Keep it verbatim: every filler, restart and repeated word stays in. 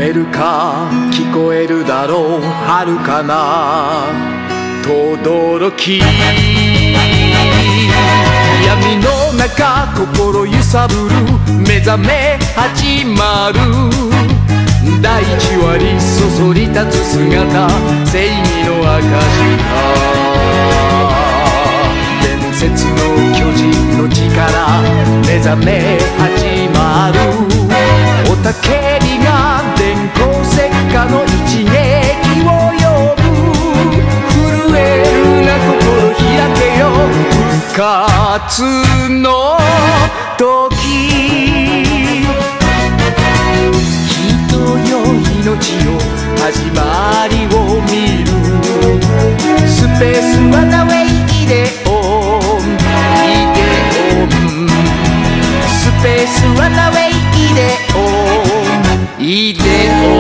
えるか聞こえるだろう遥かな轟き闇の中心揺さぶる目覚め始まる大地割りそそり立つ姿正義の証か伝説の巨人の力目覚め始まる雄たけびが電光石火の一撃を呼ぶ震えるな心開けよ復活の時人よ命よ始まりを見るスペースワナウェイイデオンイデオンスペースワナウェイイデオンイデオン